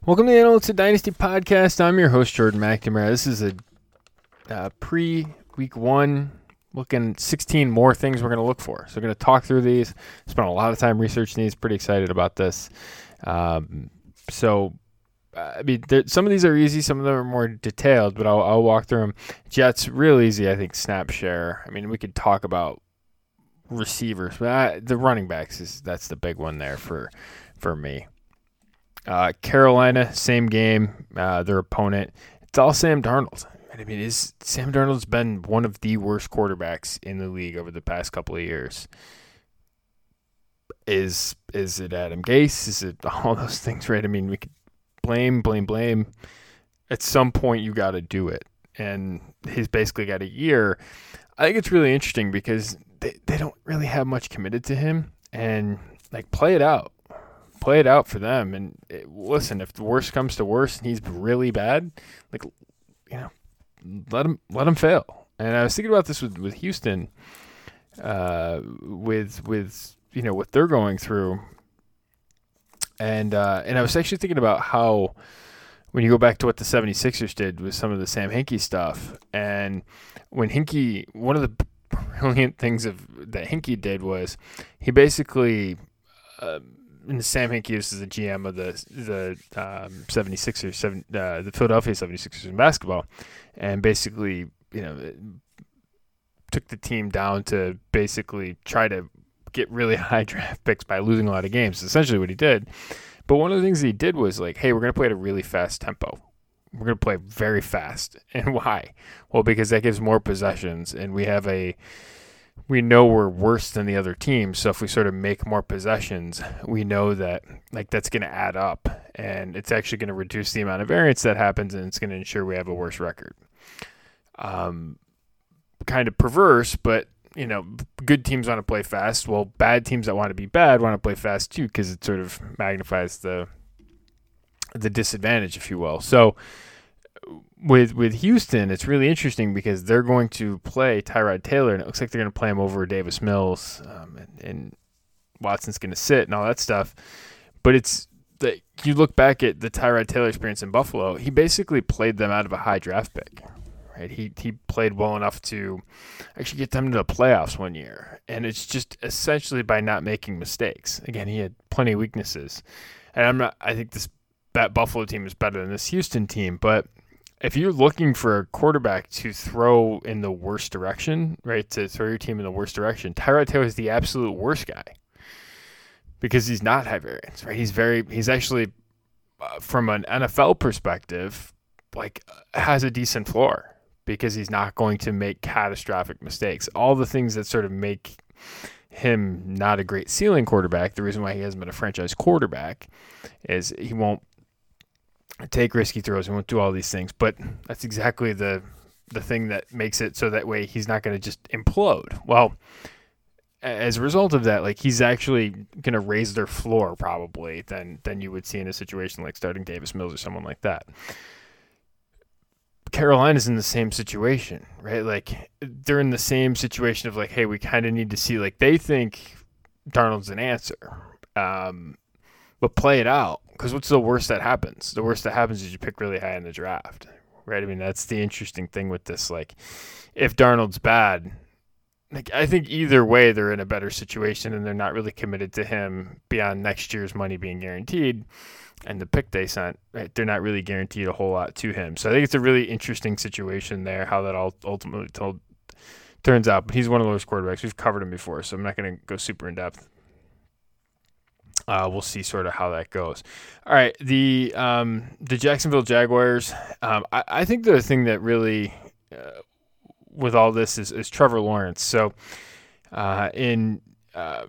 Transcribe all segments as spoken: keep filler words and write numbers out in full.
Welcome to the Analytics Dynasty podcast. I'm your host, Jordan McNamara. This is a uh, pre-week one, looking sixteen more things we're going to look for. So we're going to talk through these. Spent a lot of time researching these. Pretty excited about this. Um, so, uh, I mean, there, some of these are easy. Some of them are more detailed, but I'll, I'll walk through them. Jets, real easy, I think, snap share. I mean, we could talk about receivers, but I, the running backs, is that's the big one there for for me. Uh, Carolina, same game, uh, their opponent. It's all Sam Darnold. I mean, is Sam Darnold's been one of the worst quarterbacks in the league over the past couple of years. Is is it Adam Gase? Is it all those things, right? I mean, we could blame, blame, blame. At some point, you got to do it. And he's basically got a year. I think it's really interesting because they, they don't really have much committed to him. And, like, play it out. Play it out for them. And it, listen, if the worst comes to worst and he's really bad, like, you know, let him let him fail. And I was thinking about this with, with Houston, uh, with with you know what they're going through, and uh, and I was actually thinking about how when you go back to what the seventy-sixers did with some of the Sam Hinkie stuff, and when Hinkie, one of the brilliant things of that Hinkie did was he basically. Uh, And Sam Hinkie is the G M of the the um, seventy-sixers, seven, uh, the Philadelphia seventy-sixers in basketball, and basically, you know, took the team down to basically try to get really high draft picks by losing a lot of games. That's essentially what he did. But one of the things he did was like, hey, we're going to play at a really fast tempo. We're going to play very fast. And why? Well, because that gives more possessions, and we have a we know we're worse than the other team. So if we sort of make more possessions, we know that like that's going to add up, and it's actually going to reduce the amount of variance that happens, and it's going to ensure we have a worse record. Um, kind of perverse, but you know, good teams want to play fast. Well, bad teams that want to be bad want to play fast too, because it sort of magnifies the the disadvantage, if you will. So. With with Houston, it's really interesting because they're going to play Tyrod Taylor, and it looks like they're going to play him over Davis Mills, um, and, and Watson's going to sit and all that stuff. But it's the, you look back at the Tyrod Taylor experience in Buffalo, he basically played them out of a high draft pick. Right? He he played well enough to actually get them to the playoffs one year, and it's just essentially by not making mistakes. Again, he had plenty of weaknesses, and I'm not. I think this that Buffalo team is better than this Houston team, but if you're looking for a quarterback to throw in the worst direction, right, to throw your team in the worst direction, Tyrod Taylor is the absolute worst guy because he's not high variance, right? He's very, he's actually, uh, from an N F L perspective, like has a decent floor because he's not going to make catastrophic mistakes. All the things that sort of make him not a great ceiling quarterback, the reason why he hasn't been a franchise quarterback is he won't take risky throws and won't do all these things, but that's exactly the the thing that makes it so that way he's not going to just implode. Well, as a result of that, like he's actually going to raise their floor probably than than you would see in a situation like starting Davis Mills or someone like that. Carolina's in the same situation, right? Like they're in the same situation of like, hey, we kind of need to see, like they think Darnold's an answer, um, but play it out. Because what's the worst that happens? The worst that happens is you pick really high in the draft, right? I mean, that's the interesting thing with this. Like, if Darnold's bad, like I think either way they're in a better situation, and they're not really committed to him beyond next year's money being guaranteed, and the pick they sent, right? They're not really guaranteed a whole lot to him. So I think it's a really interesting situation there, how that all ultimately told, turns out. But he's one of those quarterbacks. We've covered him before, so I'm not going to go super in depth. Uh, we'll see sort of how that goes. All right, the um, the Jacksonville Jaguars. Um, I, I think the thing that really, uh, with all this, is, is Trevor Lawrence. So, uh, in uh,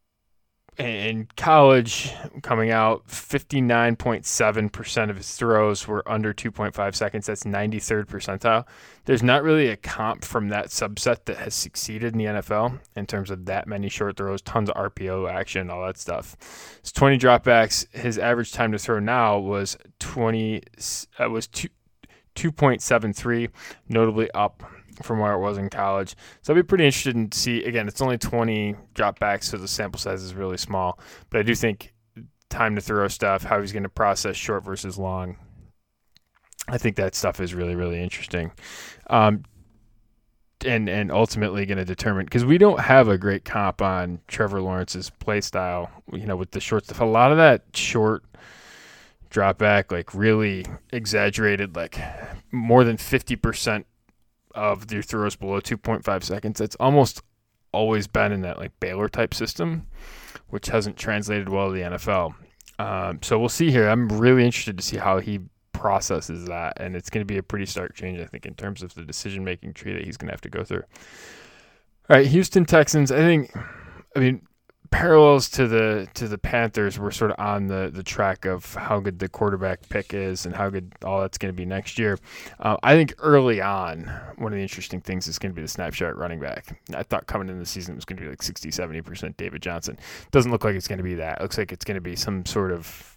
in college, coming out, fifty-nine point seven percent of his throws were under two point five seconds. That's ninety-third percentile. There's not really a comp from that subset that has succeeded in the N F L in terms of that many short throws, tons of R P O action, all that stuff. It's twenty dropbacks. His average time to throw now was twenty. Uh, was two. two point seven three, notably up from where it was in college. So I'd be pretty interested in see, again, it's only twenty dropbacks, so the sample size is really small. But I do think time to throw stuff, how he's going to process short versus long. I think that stuff is really, really interesting. Um, and and ultimately going to determine, because we don't have a great comp on Trevor Lawrence's play style, you know, with the short stuff. A lot of that short drop back, like really exaggerated, like more than fifty percent of your throws below two point five seconds. That's almost always been in that like Baylor type system, which hasn't translated well to the N F L. Um, so we'll see here. I'm really interested to see how he processes that, and it's going to be a pretty stark change, I think, in terms of the decision-making tree that he's going to have to go through. All right, Houston Texans. I think, I mean, parallels to the to the Panthers, we're sort of on the the track of how good the quarterback pick is and how good all that's going to be next year. Uh, I think early on, one of the interesting things is going to be the snapshot running back. I thought coming into the season it was going to be like sixty, seventy percent David Johnson. Doesn't look like it's going to be that. It looks like it's going to be some sort of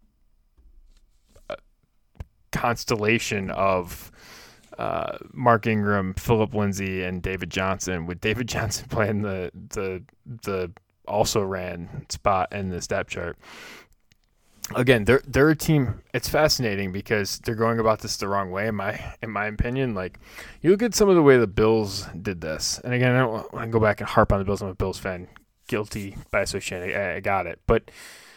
constellation of uh, Mark Ingram, Philip Lindsay, and David Johnson, with David Johnson playing the the the also ran spot in the stat chart. Again, they're they're a team. It's fascinating because they're going about this the wrong way, in my in my opinion. Like, you look at some of the way the Bills did this, and again, I don't want to go back and harp on the Bills. I'm a Bills fan, guilty by association. I, I got it, but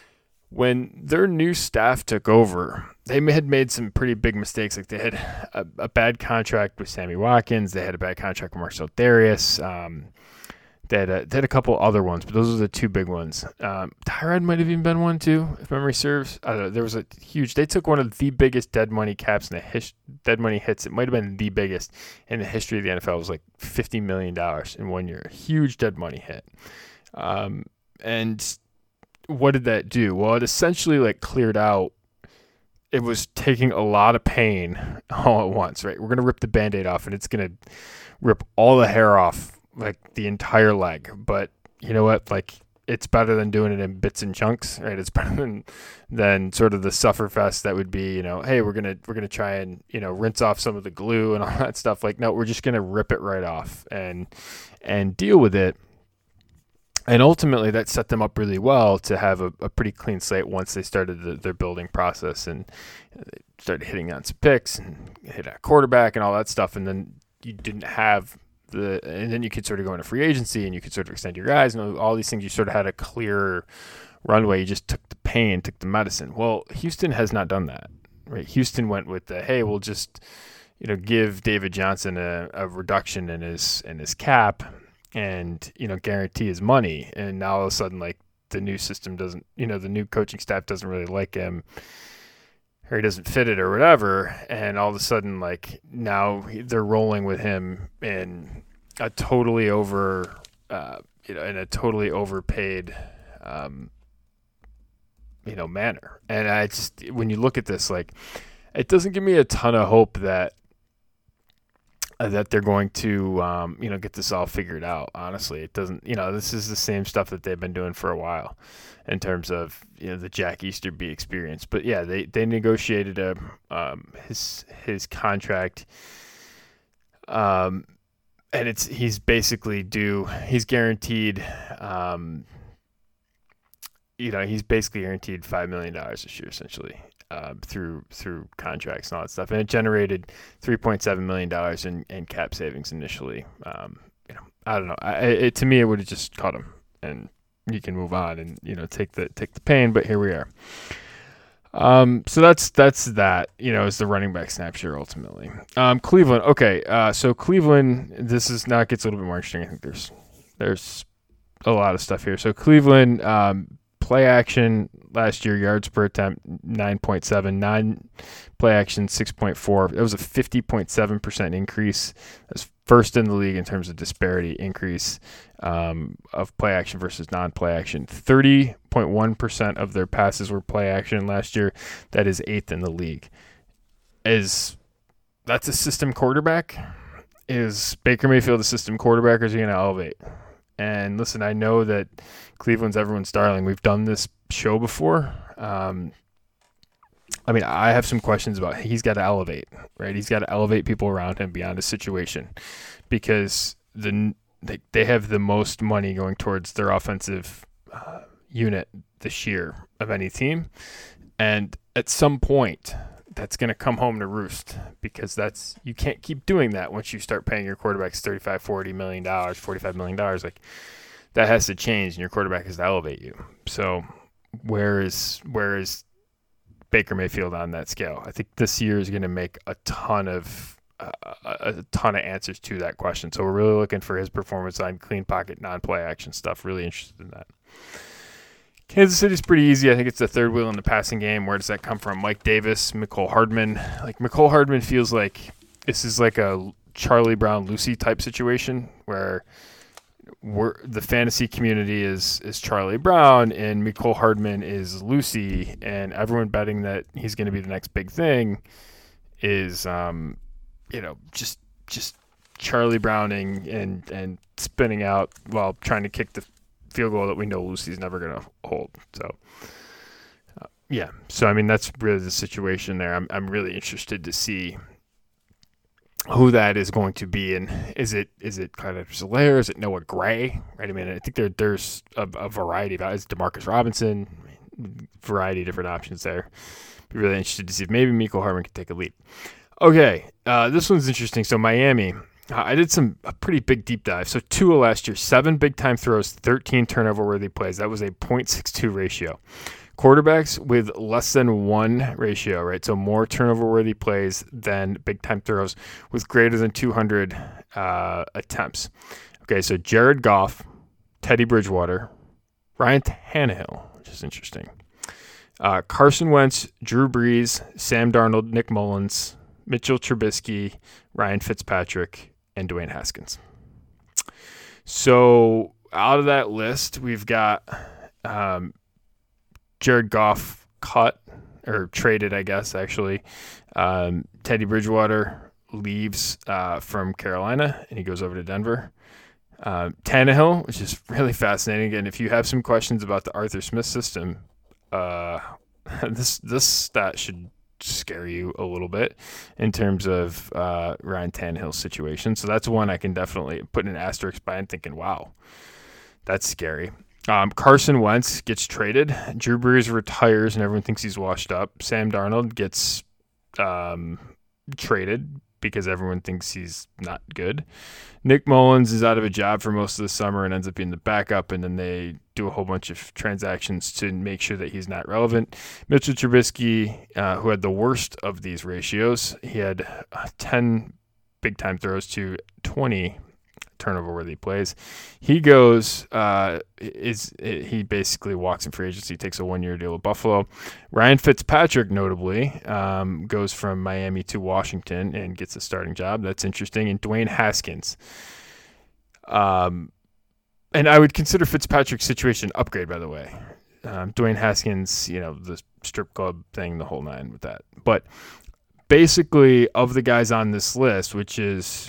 when their new staff took over, they had made some pretty big mistakes. Like, they had a, a bad contract with Sammy Watkins. They had a bad contract with Marcel Darius. Um, they, had a, they had a couple other ones, but those are the two big ones. Um, Tyrod might have even been one too, if memory serves. I don't know. There was a huge – they took one of the biggest dead money caps in the his, dead money hits. It might have been the biggest in the history of the N F L. It was like fifty million dollars in one year. A huge dead money hit. Um, and – what did that do? Well, it essentially like cleared out. It was taking a lot of pain all at once, right? We're going to rip the Band-Aid off, and it's going to rip all the hair off, like the entire leg. But you know what? Like, it's better than doing it in bits and chunks, right? It's better than than sort of the sufferfest that would be, you know, hey, we're gonna we're gonna try and, you know, rinse off some of the glue and all that stuff. Like, no, we're just gonna rip it right off and and deal with it. And ultimately, that set them up really well to have a, a pretty clean slate once they started the, their building process and they started hitting on some picks and hit a quarterback and all that stuff. And then you didn't have the, and then you could sort of go into free agency and you could sort of extend your guys and all these things. You sort of had a clear runway. You just took the pain, took the medicine. Well, Houston has not done that, right? Houston went with the, hey, we'll just, you know, give David Johnson a, a reduction in his in his cap, and, you know, guarantee his money. And now all of a sudden, like, the new system doesn't, you know, the new coaching staff doesn't really like him, or he doesn't fit it or whatever. And all of a sudden, like, now they're rolling with him in a totally over, uh, you know, in a totally overpaid, um, you know, manner. And I just, when you look at this, like, it doesn't give me a ton of hope that, that they're going to, um, you know, get this all figured out. Honestly, it doesn't, you know, this is the same stuff that they've been doing for a while in terms of, you know, the Jack Easterby experience. But yeah, they, they negotiated a, um, his, his contract. Um, and it's, he's basically due, he's guaranteed, um, you know, he's basically guaranteed five million dollars this year, essentially. Uh, through through contracts and all that stuff, and it generated three point seven million dollars in, in cap savings initially. Um, you know, I don't know. I, it, to me, it would have just caught him, and you can move on and, you know, take the take the pain. But here we are. Um, so that's that's that. You know, is the running back snapshot ultimately. Um, Cleveland. Okay, uh, so Cleveland. This is now it gets a little bit more interesting. I think there's there's a lot of stuff here. So Cleveland. Um, Play action last year, yards per attempt, nine point seven. Non play action, six point four. It was a fifty point seven percent increase. That's first in the league in terms of disparity increase um, of play action versus non-play action. thirty point one percent of their passes were play action last year. That is eighth in the league. Is that's a system quarterback? Is Baker Mayfield a system quarterback, or is he going to elevate? And listen, I know that Cleveland's everyone's darling. We've done this show before. Um, I mean, I have some questions about he's got to elevate, right? He's got to elevate people around him beyond his situation, because the they, they have the most money going towards their offensive uh, unit this year of any team. And at some point, that's going to come home to roost, because that's you can't keep doing that once you start paying your quarterbacks thirty-five, forty million dollars, forty-five million dollars. Like, that has to change, and your quarterback has to elevate you. So where is where is Baker Mayfield on that scale? I think this year is going to make a ton of uh, a ton of answers to that question. So we're really looking for his performance on clean pocket, non-play action stuff. Really interested in that. Kansas City's pretty easy. I think it's the third wheel in the passing game. Where does that come from? Mike Davis, Mecole Hardman. Like, Mecole Hardman feels like this is like a Charlie Brown Lucy type situation where we're, the fantasy community is is Charlie Brown and Mecole Hardman is Lucy, and everyone betting that he's going to be the next big thing is, um, you know, just just Charlie Browning and and spinning out while trying to kick the field goal that we know Lucy's never going to hold. So, uh, yeah. So, I mean, that's really the situation there. I'm I'm really interested to see who that is going to be. And is it is it Clyde Edwards-Helaire? Is it Noah Gray? Right? I mean, I think there there's a, a variety of is Demarcus Robinson, variety of different options there. Be really interested to see if maybe Mecole Hardman can take a leap. Okay, uh, this one's interesting. So, Miami. I did some a pretty big deep dive. So Tua last year, seven big-time throws, thirteen turnover-worthy plays. That was a point six two ratio. Quarterbacks with less than one ratio, right? So more turnover-worthy plays than big-time throws with greater than two hundred uh, attempts. Okay, so Jared Goff, Teddy Bridgewater, Ryan Tannehill, which is interesting. Uh, Carson Wentz, Drew Brees, Sam Darnold, Nick Mullins, Mitchell Trubisky, Ryan Fitzpatrick, and Dwayne Haskins. So out of that list, we've got um, Jared Goff cut or traded, I guess, actually. Um, Teddy Bridgewater leaves uh, from Carolina, and he goes over to Denver. Uh, Tannehill, which is really fascinating. Again, if you have some questions about the Arthur Smith system, uh, this this stat should scare you a little bit in terms of uh, Ryan Tannehill's situation. So that's one I can definitely put an asterisk by and thinking, wow, that's scary. Um, Carson Wentz gets traded. Drew Brees retires and everyone thinks he's washed up. Sam Darnold gets um, traded because everyone thinks he's not good. Nick Mullins is out of a job for most of the summer and ends up being the backup, and then they do a whole bunch of transactions to make sure that he's not relevant. Mitchell Trubisky, uh, who had the worst of these ratios, he had ten big-time throws to twenty turnover-worthy plays. He goes, uh, is he basically walks in free agency, takes a one-year deal with Buffalo. Ryan Fitzpatrick, notably, um, goes from Miami to Washington and gets a starting job. That's interesting. And Dwayne Haskins. Um, and I would consider Fitzpatrick's situation an upgrade, by the way. Um, Dwayne Haskins, you know, the strip club thing, the whole nine with that. But basically, of the guys on this list, which is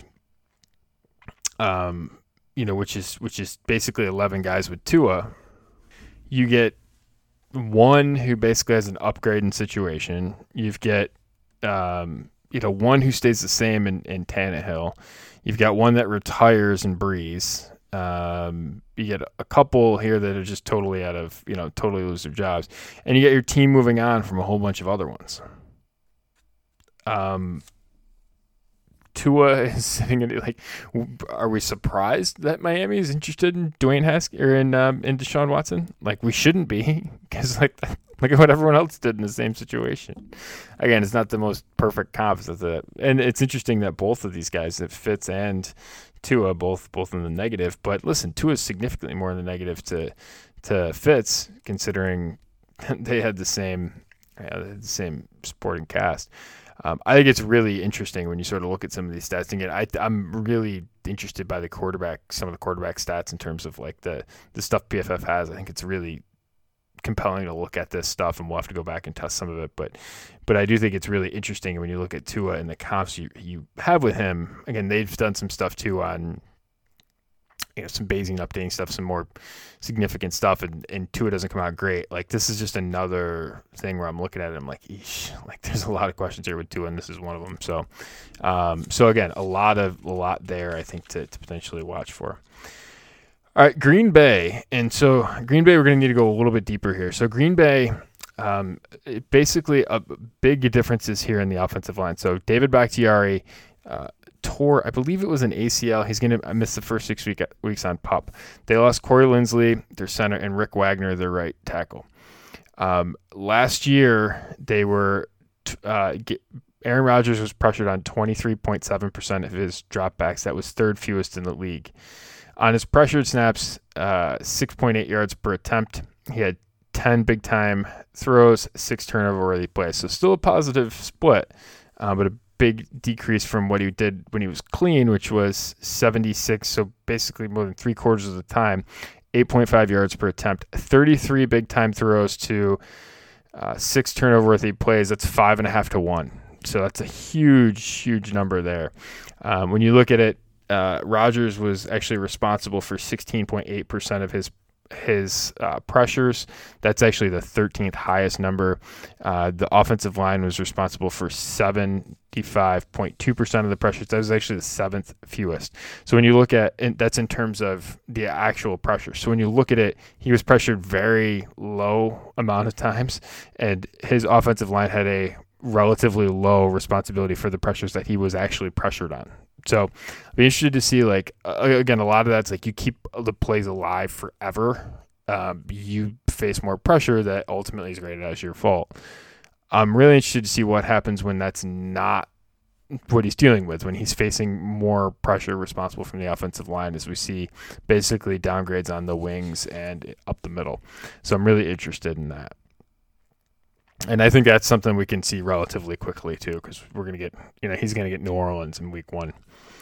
Um, you know, which is which is basically eleven guys with Tua, you get one who basically has an upgrade in situation. You get, um, you know, one who stays the same in, in Tannehill. You've got one that retires in Breeze. Um, you get a couple here that are just totally out of, you know, totally lose their jobs. And you get your team moving on from a whole bunch of other ones. Um, Tua is sitting in like, are we surprised that Miami is interested in Dwayne Haskins or in um, in Deshaun Watson? Like, we shouldn't be, because like look at what everyone else did in the same situation. Again, it's not the most perfect comp, and it's interesting that both of these guys, that Fitz and Tua, both both in the negative. But listen, Tua is significantly more in the negative to to Fitz, considering they had the same uh, the same supporting cast. Um, I think it's really interesting when you sort of look at some of these stats. Again, I, I'm really interested by the quarterback, some of the quarterback stats in terms of like the, the stuff P F F has. I think it's really compelling to look at this stuff, and we'll have to go back and test some of it. But but I do think it's really interesting when you look at Tua and the comps you, you have with him. Again, they've done some stuff too on, you know, some Bayesian updating stuff, some more significant stuff, and, and Tua doesn't come out great. Like, this is just another thing where I'm looking at it, I'm like, eesh, like there's a lot of questions here with Tua, and this is one of them. So, um, so again, a lot of, a lot there, I think, to, to potentially watch for. All right, Green Bay. And so Green Bay, we're going to need to go a little bit deeper here. So Green Bay, um, it basically a big differences here in the offensive line. So David Bakhtiari uh, tore, I believe it was an A C L. He's going to miss the first six week, weeks on PUP. They lost Corey Linsley, their center, and Rick Wagner, their right tackle. Um, last year, they were uh, get, Aaron Rodgers was pressured on twenty-three point seven percent of his dropbacks. That was third fewest in the league. On his pressured snaps, uh, six point eight yards per attempt. He had ten big-time throws, six turnover-worthy plays. So still a positive split, uh, but a big decrease from what he did when he was clean, which was seventy-six, so basically more than three-quarters of the time, eight point five yards per attempt, thirty-three big-time throws to uh, six turnover-worthy plays. That's five and a half to one. So that's a huge, huge number there. Um, when you look at it, Uh, Rodgers was actually responsible for sixteen point eight percent of his his uh, pressures. That's actually the thirteenth highest number. Uh, the offensive line was responsible for seventy-five point two percent of the pressures. That was actually the seventh fewest. So when you look at and that's in terms of the actual pressure. So when you look at it, he was pressured very low amount of times, and his offensive line had a relatively low responsibility for the pressures that he was actually pressured on. So I'd be interested to see, like, uh, again, a lot of that's like you keep the plays alive forever. Um, you face more pressure that ultimately is graded as your fault. I'm really interested to see what happens when that's not what he's dealing with, when he's facing more pressure responsible from the offensive line, as we see basically downgrades on the wings and up the middle. So I'm really interested in that. And I think that's something we can see relatively quickly too, because we're going to get, you know, he's going to get New Orleans in week one.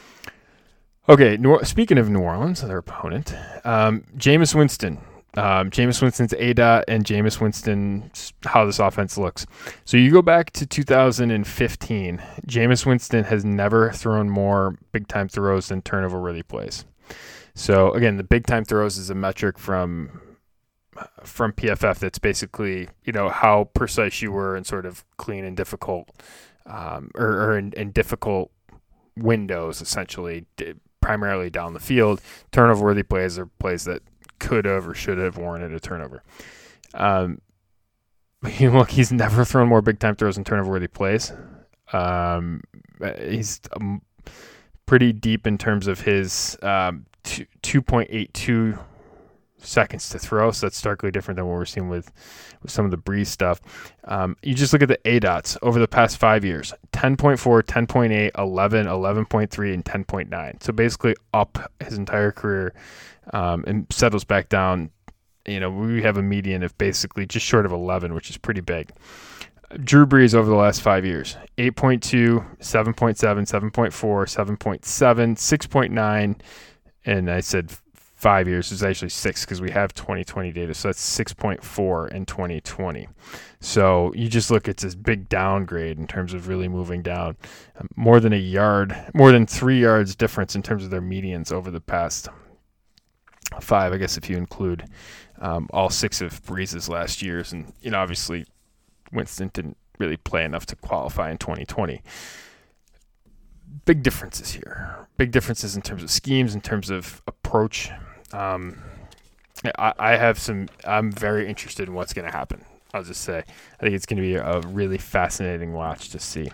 Okay, New, speaking of New Orleans, their opponent, um, Jameis Winston. Um, Jameis Winston's A D O T and Jameis Winston, how this offense looks. So you go back to two thousand fifteen, Jameis Winston has never thrown more big-time throws than turnover-worthy plays. So again, the big-time throws is a metric from from P F F that's basically, you know, how precise you were in sort of clean and difficult um, or, or in, in difficult windows, essentially, primarily down the field. Turnover-worthy plays are plays that could have or should have warranted a turnover. Um, you know, look, he's never thrown more big-time throws than turnover-worthy plays. Um, he's um, pretty deep in terms of his um, two point eight two seconds to throw, so that's starkly different than what we're seeing with, with some of the Breeze stuff. Um, you just look at the A D O Ts over the past five years, ten point four, ten point eight, eleven, eleven point three, and ten point nine. So basically up his entire career um, and settles back down. You know, we have a median of basically just short of eleven, which is pretty big. Drew Brees over the last five years, eight point two, seven point seven, seven point four, seven point seven, six point nine, and I said five years is actually six because we have twenty twenty data. So that's six point four in twenty twenty. So you just look at this big downgrade in terms of really moving down. Um, more than a yard, more than three yards difference in terms of their medians over the past five, I guess, if you include um, all six of Breeze's last years. And, you know, obviously Winston didn't really play enough to qualify in twenty twenty. Big differences here. Big differences in terms of schemes, in terms of approach. Um, I, I have some, I'm very interested in what's going to happen. I'll just say, I think it's going to be a really fascinating watch to see.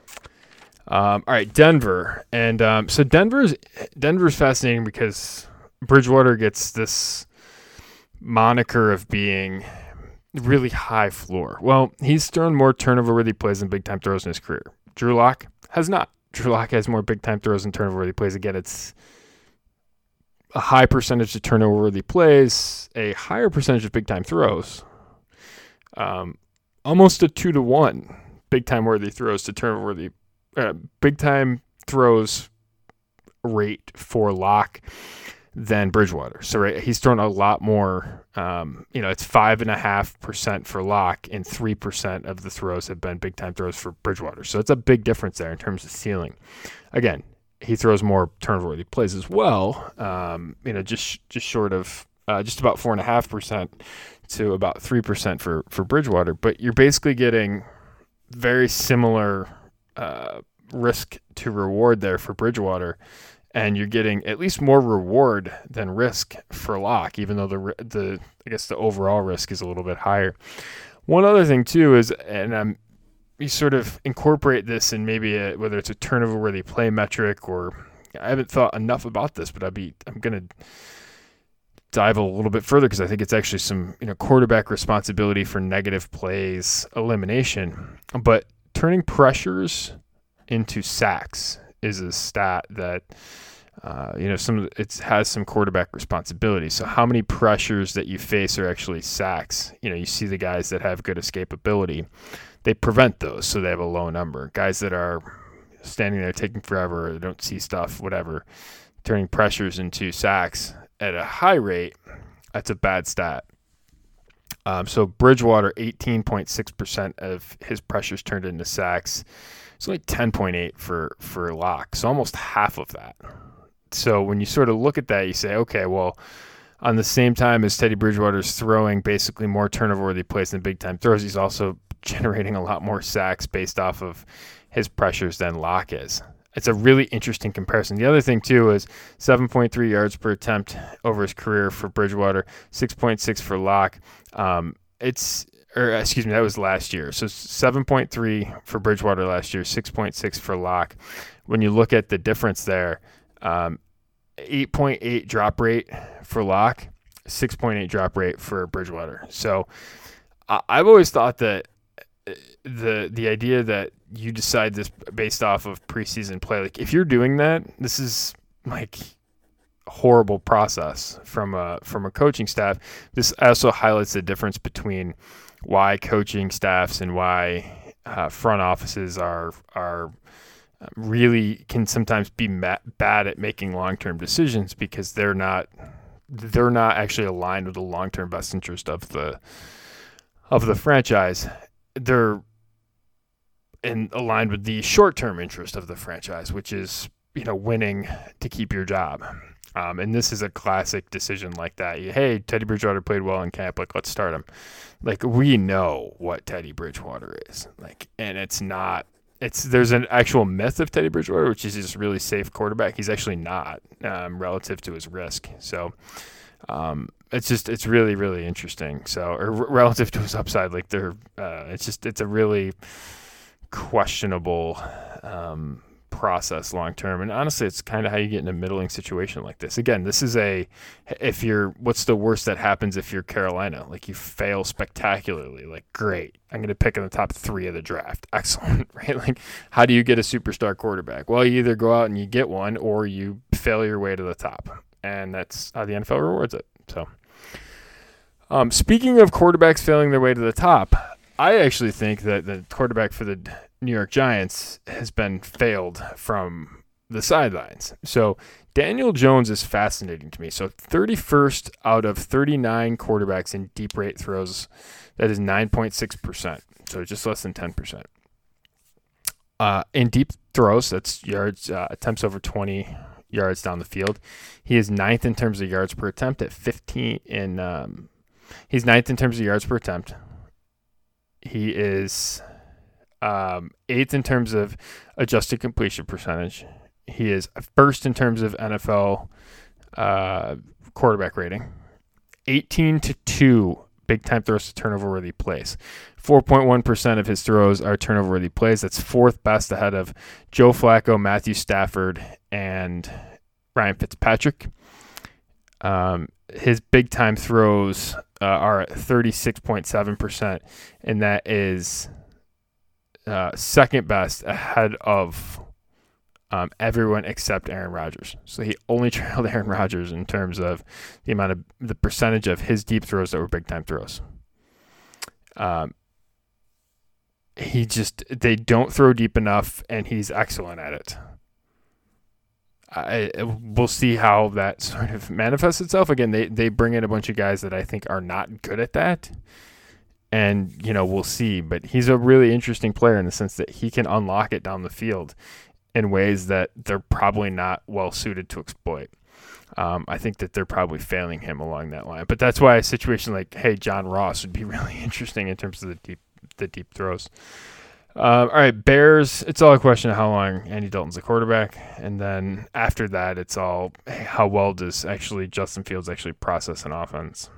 Um, all right, Denver. And um, so Denver's, Denver's fascinating because Bridgewater gets this moniker of being really high floor. Well, he's thrown more turnover-worthy plays than big-time throws in his career. Drew Lock has not. Drew Lock has more big-time throws and turnover-worthy plays. Again, it's a high percentage of turnover-worthy plays, a higher percentage of big-time throws, um, almost a two to one big-time worthy throws to turnover-worthy, uh, big-time throws rate for Lock than Bridgewater. So right, he's thrown a lot more. Um, you know, it's five and a half percent for Lock, and three percent of the throws have been big-time throws for Bridgewater. So it's a big difference there in terms of ceiling. Again, he throws more turnover-worthy plays as well. Um, you know, just just short of uh, just about four and a half percent to about three percent for for Bridgewater. But you're basically getting very similar uh, risk to reward there for Bridgewater. and you're getting at least more reward than risk for Locke, even though the the I guess the overall risk is a little bit higher. One other thing too is, and I'm you sort of incorporate this in maybe a, whether it's a turnover-worthy play metric, or I haven't thought enough about this, but I'll be I'm gonna dive a little bit further because I think it's actually some you know quarterback responsibility for negative plays elimination. But turning pressures into sacks is a stat that uh, you know some it has some quarterback responsibility. So how many pressures that you face are actually sacks? You know, you see the guys that have good escapability, they prevent those, so they have a low number. Guys that are standing there taking forever, they don't see stuff, whatever, turning pressures into sacks at a high rate, that's a bad stat. Um, so Bridgewater, eighteen point six percent of his pressures turned into sacks. It's only ten point eight for, for Locke, so almost half of that. So when you sort of look at that, you say, okay, well, on the same time as Teddy Bridgewater's throwing basically more turnover-worthy plays than big-time throws, he's also generating a lot more sacks based off of his pressures than Locke is. It's a really interesting comparison. The other thing, too, is seven point three yards per attempt over his career for Bridgewater, six point six for Locke. Um, it's, or excuse me, that was last year. So seven point three for Bridgewater last year, six point six for Locke. When you look at the difference there, um, eight point eight drop rate for Locke, six point eight drop rate for Bridgewater. So I, I've always thought that the the idea that you decide this based off of preseason play, like if you're doing that, this is like a horrible process from a from a coaching staff. This also highlights the difference between why coaching staffs and why uh, front offices are are really can sometimes be ma- bad at making long-term decisions, because they're not they're not actually aligned with the long-term best interest of the of the franchise. They're in aligned with the short-term interest of the franchise, which is, you know, winning to keep your job. Um, and this is a classic decision like that. Hey, Teddy Bridgewater played well in camp. Like, let's start him. Like, we know what Teddy Bridgewater is. Like, and it's not. It's there's an actual myth of Teddy Bridgewater, which is just a really safe quarterback. He's actually not um, relative to his risk. So. Um, it's just, it's really, really interesting. So, or r- relative to his upside, like they're, uh, it's just, it's a really questionable, um, process long-term. And honestly, it's kind of how you get in a middling situation like this. Again, this is a, if you're, what's the worst that happens if you're Carolina? Like you fail spectacularly, like great, I'm going to pick in the top three of the draft. Excellent, right? Like how do you get a superstar quarterback? Well, you either go out and you get one, or you fail your way to the top. And that's how the N F L rewards it. So, um, speaking of quarterbacks failing their way to the top, I actually think that the quarterback for the New York Giants has been failed from the sidelines. So, Daniel Jones is fascinating to me. So, thirty-first out of thirty-nine quarterbacks in deep rate throws, that is nine point six percent. So, just less than ten percent. Uh, in deep throws, that's yards, uh, attempts over twenty yards down the field. He is ninth in terms of yards per attempt at fifteen. In um, he's ninth in terms of yards per attempt. He is um, eighth in terms of adjusted completion percentage. He is first in terms of N F L uh, quarterback rating. eighteen to two big time throws to turnover worthy plays. four point one percent of his throws are turnover worthy plays. That's fourth best ahead of Joe Flacco, Matthew Stafford, and Ryan Fitzpatrick. Um, his big time throws uh, are at thirty-six point seven percent, and that is uh, second best ahead of um, everyone except Aaron Rodgers. So he only trailed Aaron Rodgers in terms of the amount of the percentage of his deep throws that were big time throws. Um, he just, they don't throw deep enough, and he's excellent at it. I, we'll see how that sort of manifests itself. Again, they, they bring in a bunch of guys that I think are not good at that. And, you know, we'll see. But he's a really interesting player in the sense that he can unlock it down the field in ways that they're probably not well suited to exploit. Um, I think that they're probably failing him along that line. But that's why a situation like, hey, John Ross would be really interesting in terms of the deep the deep throws. Uh, all right, Bears. It's all a question of how long Andy Dalton's the quarterback, and then after that, it's all how well does actually Justin Fields actually process an offense.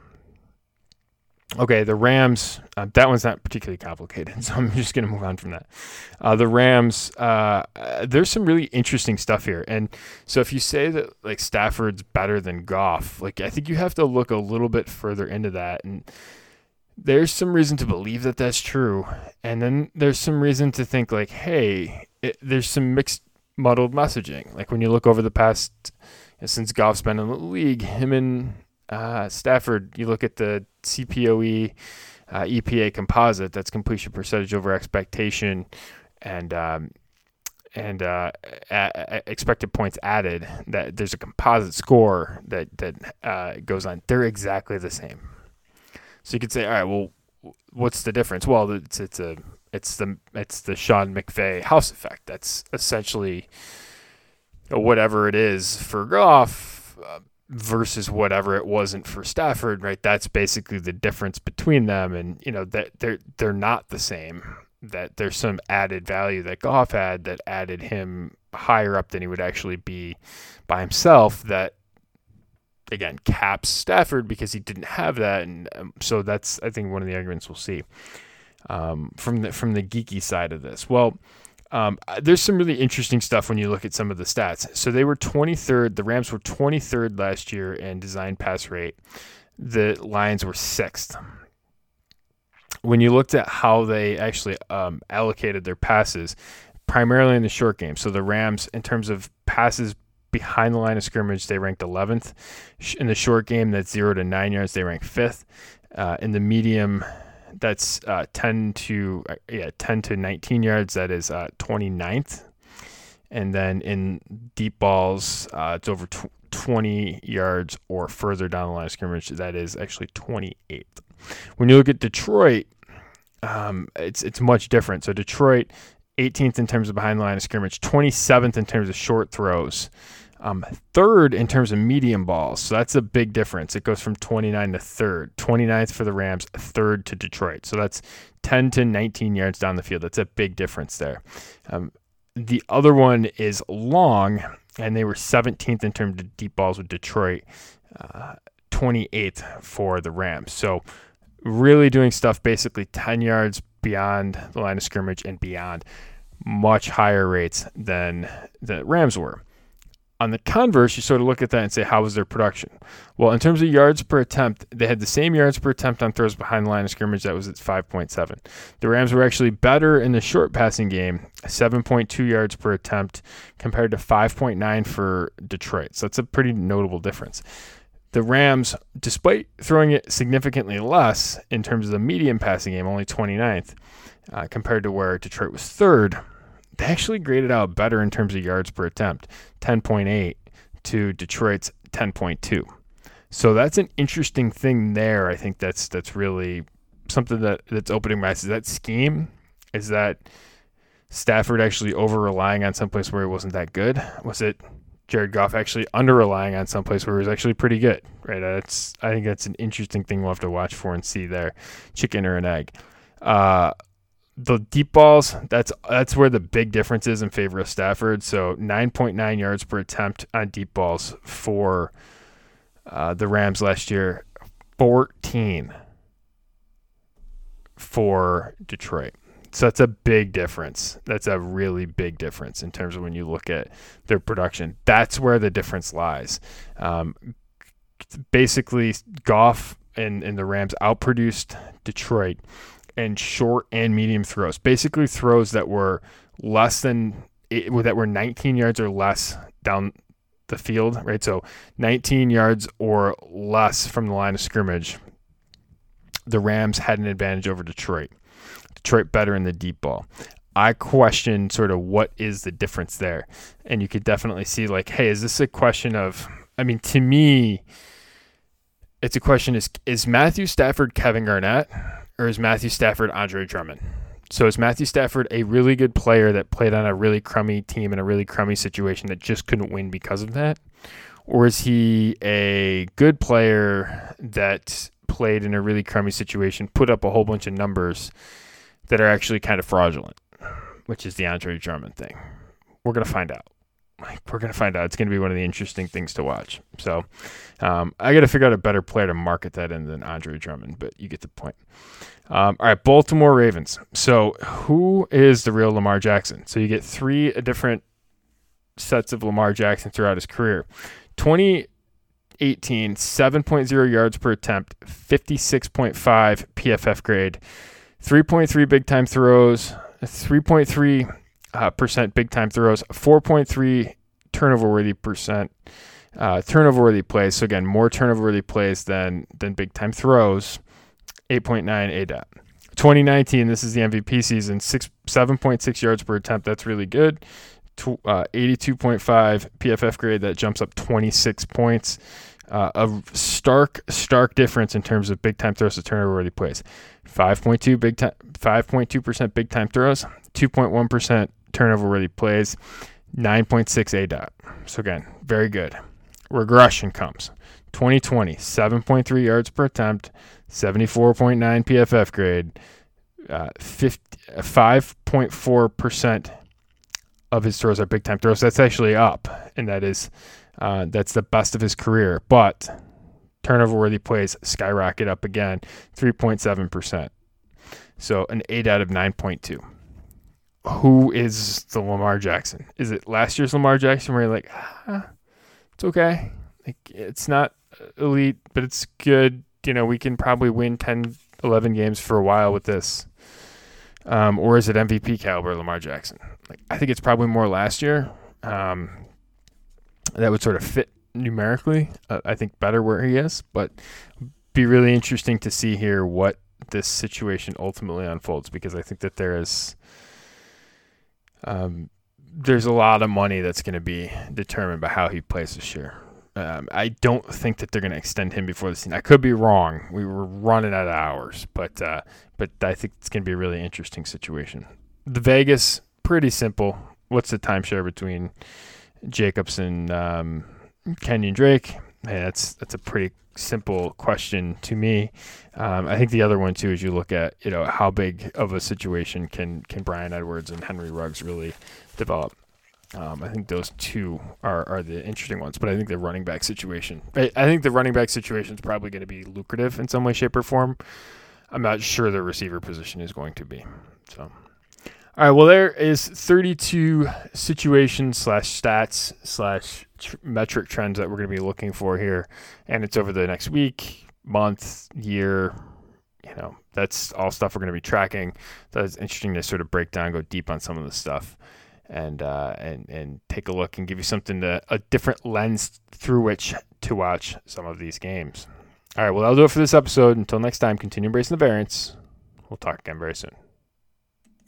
Okay, the Rams. Uh, that one's not particularly complicated, so I'm just going to move on from that. Uh, the Rams. Uh, uh, there's some really interesting stuff here, and so if you say that like Stafford's better than Goff, like I think you have to look a little bit further into that and. There's some reason to believe that that's true. And then there's some reason to think like, hey, it, there's some mixed, muddled messaging. Like when you look over the past, you know, since Goff's been in the league, him and uh, Stafford, you look at the C P O E, uh, E P A composite, that's completion percentage over expectation and um, and uh, a- a- expected points added, that there's a composite score that, that uh, goes on. They're exactly the same. So you could say, all right, well, what's the difference? Well, it's it's a it's the it's the Sean McVay house effect. That's essentially whatever it is for Goff uh, versus whatever it wasn't for Stafford, right? That's basically the difference between them, and you know that they're they're not the same. That there's some added value that Goff had that added him higher up than he would actually be by himself. That. Again, caps Stafford because he didn't have that, and um, so that's I think one of the arguments we'll see um, from the from the geeky side of this. Well, um, there's some really interesting stuff when you look at some of the stats. So they were twenty-third. The Rams were twenty-third last year in design pass rate. The Lions were sixth. When you looked at how they actually um, allocated their passes, primarily in the short game. So the Rams, in terms of passes behind the line of scrimmage, they ranked eleventh. In the short game, that's zero to nine yards, they ranked fifth. Uh, in the medium, that's uh, ten to uh, yeah ten to nineteen yards, that is uh, twenty-ninth. And then in deep balls, uh, it's over tw- twenty yards or further down the line of scrimmage, that is actually twenty-eighth. When you look at Detroit, um, it's it's much different. So Detroit, eighteenth in terms of behind the line of scrimmage, twenty-seventh in terms of short throws, um, third in terms of medium balls. So that's a big difference. It goes from twenty-nine to third, twenty-ninth for the Rams, third to Detroit. So that's ten to nineteen yards down the field. That's a big difference there. Um, the other one is long, and they were seventeenth in terms of deep balls with Detroit, uh, twenty-eighth for the Rams. So really doing stuff basically ten yards beyond the line of scrimmage and beyond, much higher rates than the Rams were. On the converse, you sort of look at that and say, how was their production? Well, in terms of yards per attempt, they had the same yards per attempt on throws behind the line of scrimmage. That was at five point seven. The Rams were actually better in the short passing game, seven point two yards per attempt compared to five point nine for Detroit. So that's a pretty notable difference. The Rams, despite throwing it significantly less in terms of the medium passing game, only twenty-ninth, uh, compared to where Detroit was third, they actually graded out better in terms of yards per attempt, ten point eight to Detroit's ten point two. So that's an interesting thing there. I think that's that's really something that, that's opening my eyes. Is that scheme? Is that Stafford actually over-relying on someplace where he wasn't that good? Was it Jared Goff actually under-relying on someplace where he was actually pretty good? Right? That's I think that's an interesting thing we'll have to watch for and see there, chicken or an egg. Uh, the deep balls, that's that's where the big difference is in favor of Stafford. So nine point nine yards per attempt on deep balls for uh, the Rams last year, fourteen for Detroit. So that's a big difference. That's a really big difference in terms of when you look at their production. That's where the difference lies. Um, basically, Goff and, and the Rams outproduced Detroit in short and medium throws. Basically, throws that were less than that were nineteen yards or less down the field. Right, so nineteen yards or less from the line of scrimmage. The Rams had an advantage over Detroit. Detroit better in the deep ball. I question sort of what is the difference there. And you could definitely see like, hey, is this a question of, I mean, to me, it's a question, is is Matthew Stafford Kevin Garnett or is Matthew Stafford Andre Drummond? So is Matthew Stafford a really good player that played on a really crummy team in a really crummy situation that just couldn't win because of that? Or is he a good player that played in a really crummy situation, put up a whole bunch of numbers that are actually kind of fraudulent? which is the Andre Drummond thing. We're going to find out. Like, we're going to find out. It's going to be one of the interesting things to watch. So um, I got to figure out a better player to market that in than Andre Drummond, but you get the point. Um, all right, Baltimore Ravens. So who is the real Lamar Jackson? So you get three different sets of Lamar Jackson throughout his career. twenty eighteen, seven point oh yards per attempt, fifty-six point five P F F grade, three point three big time throws, three point three uh, percent big time throws, four point three turnover worthy percent, uh, turnover worthy plays. So again, more turnover worthy plays than than big time throws. eight point nine A D O T. twenty nineteen, this is the M V P season, six seven point six yards per attempt. That's really good. Uh, eighty-two point five P F F grade, that jumps up twenty-six points. Uh, a stark, stark difference in terms of big time throws to turnover worthy plays. five point two big time, five point two percent big time throws, two point one percent turnover worthy plays, nine point six A D O T. So again, very good. Regression comes. twenty twenty, seven point three yards per attempt, seventy-four point nine P F F grade, uh, five point four percent of his throws are big time throws. That's actually up, and that is uh, that's the best of his career. But turnover worthy plays skyrocket up again, three point seven percent. So an A D O T of nine point two. Who is the Lamar Jackson? Is it last year's Lamar Jackson where you're like, ah, it's okay, like it's not elite, but it's good. You know, we can probably win ten, eleven games for a while with this. Um, or is it M V P caliber Lamar Jackson? Like, I think it's probably more last year. Um, that would sort of fit numerically, uh, I think, better where he is. But be really interesting to see here what this situation ultimately unfolds, because I think that there is um, there's a lot of money that's going to be determined by how he plays this year. Um, I don't think that they're going to extend him before the season. I could be wrong. We were running out of hours, but uh, but I think it's going to be a really interesting situation. The Vegas, pretty simple. What's the timeshare between Jacobs and um, Kenyon Drake? Hey, that's that's a pretty simple question to me. Um, I think the other one too is you look at, you know, how big of a situation can can Bryan Edwards and Henry Ruggs really develop. Um, I think those two are, are the interesting ones, but I think the running back situation, I, I think the running back situation is probably going to be lucrative in some way, shape, or form. I'm not sure the receiver position is going to be. So, all right, well, there is thirty-two situations slash stats slash tr- metric trends that we're going to be looking for here, and it's over the next week, month, year. You know, that's all stuff we're going to be tracking. So it's interesting to sort of break down, go deep on some of the stuff. And uh, and and take a look and give you something to a different lens through which to watch some of these games. All right, well, that'll do it for this episode. Until next time, continue embracing the variance. We'll talk again very soon.